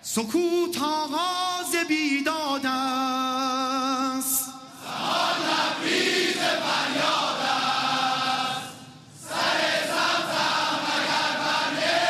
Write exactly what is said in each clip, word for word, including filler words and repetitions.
سکوت آغاز بیداد است، زمان لبریز فریاد است. سر زمزم اگر برنه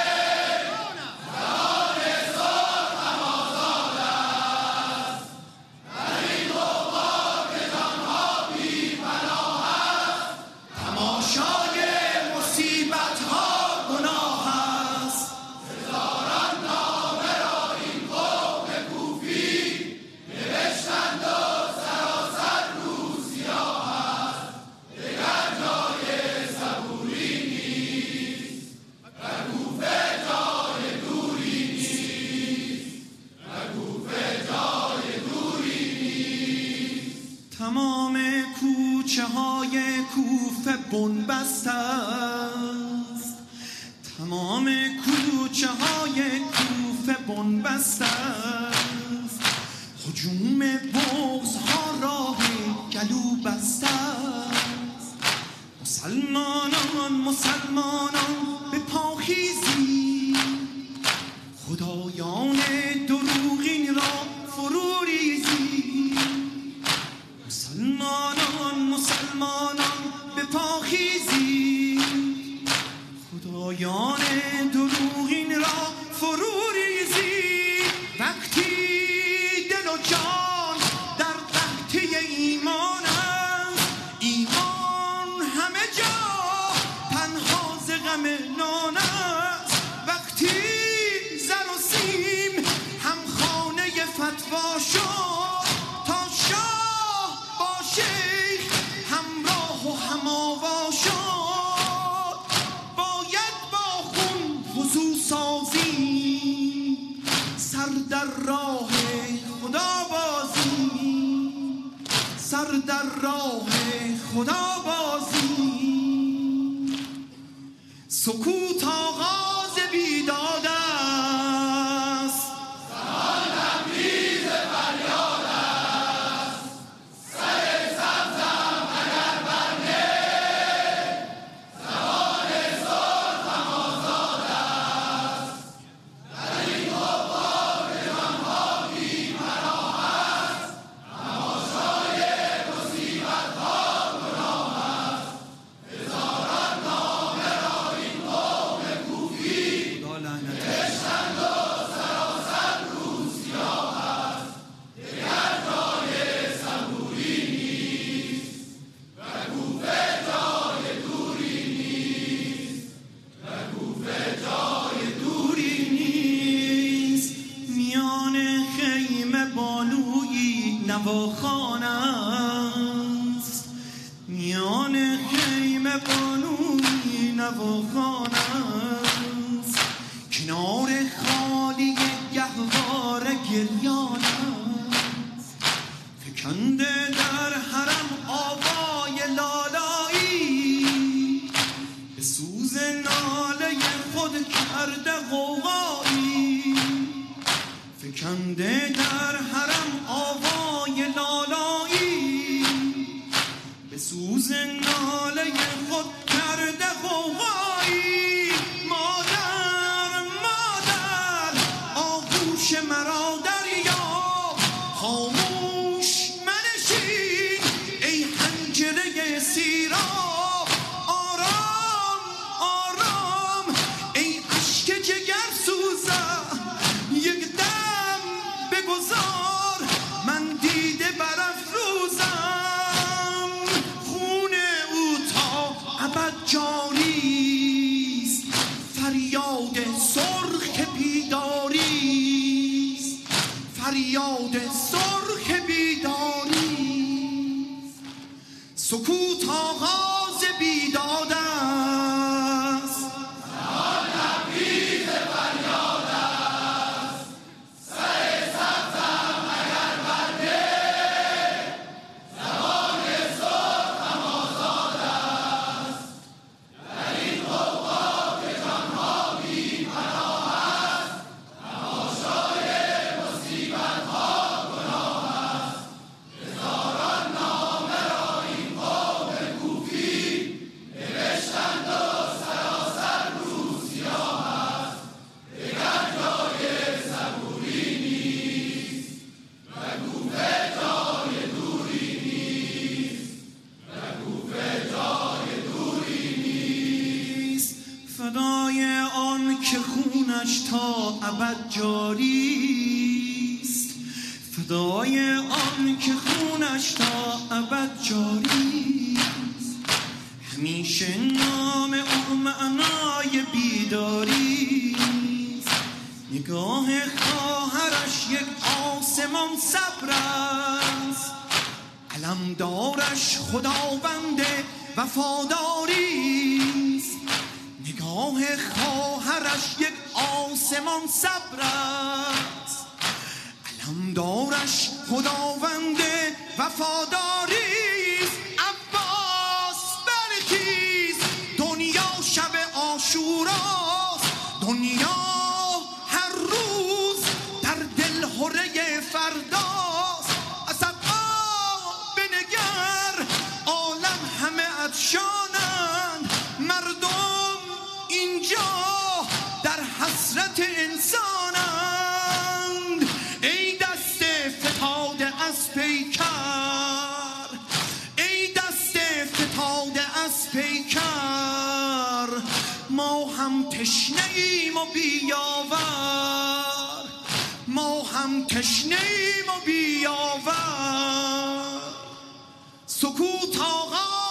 زبان سرخم آزاد است. در این غبار که جانها بی پناه است، تماشای مصیبت‌ها گناه است. هزاران نامه را این قوم کوفی نوشتند و سراسر روز سیاه است. دگر جای صبوری نیست، در کوفه جای دوری نیست، در کوفه جای دوری نیست. تمام کوچه های کوفه بنبست است، تمام کوچه های کوفه بنبست است. هجوم بغض ها راه گلو بست است. مسلمانان مسلمانان به پاخیزی، خدایان دروغین را فرو ریزی. مسلمانان مسلمانان به پاخیزی، خدایان دروغین را فرو ریزی. وقتی دل و جان در قحطی ایمان است، ایمان همه جا تنها ز غم نان است. وقتی زر و سیم هم خانه فتوا شد، تا شاه با شیخ همراه و هماوا شد. باید با خون وضو سازی، سر در راه خدا بازی، سر در راه خدا بازی. سکوت آغاز بیداد است، زمان لبریز فریاد است. سر زمزم اگر برنه زبان سرخم آزاد است. در این غبار که جانها بی پناه است، تماشای مصیبت‌ها گناه است. هزاران نامه را این قوم کوفی خدا لعنتش نوشتند و سراسر روز سیاه است. دگر جای صبوری نیست، در کوفه جای دوری نیست، در کوفه جای دوری نیست. میان خیمه بانویی نواخوان است، میان خیمه بانویی نواخوان است. کنار خالی گهواره گریان است، فکنده در حرم آوای لالایی. به سوز ناله خود کرده غوغایی، فکنده در حرم آوای لالایی. به سوز ناله خود کرده غوغایی. مادر مادر آغوش مرا دریاب، خاموش منشین ای حنجره سیراب. آرام آرام ای اشک جگر سوزه، یک دم بگذار من دیده برافروزم. خون او تا ابد جاریست، فریاد سرخ بیداریست، فریاد سرخ بیداریست. سکوت آغاز بیداد است، زمان لبریز فریاد است. سر زمزم اگر برنه زبان سرخم آزاد است. در این غبار که جانها بی پناه است، تماشای مصیبت‌ها گناه است. هزاران نامه را این قوم کوفی نوشتند و تا ابد جاری است، فدای آن که خونش تا ابد جاری است. همیشه نام او معنای بیداری است، نگاه خواهرش یک آسمان صبر است، علمدارش خداوند وفاداری است. نگاه خواهرش یک آسمان صبر است، علمدارش خداوند وفاداری است. عباس برخیز، دنیا شب عاشوراست، دنیا هر روز در دل هره فرداست. از ابعا بنگر، عالم همه عطشانند، مردم اینجا در حسرت انسانند. ای دست فتاده از پیکر، ای دست فتاده از پیکر، ما هم تشنه ایم و بیاور، ما هم تشنه ایم و بیاور. سکوت آغاز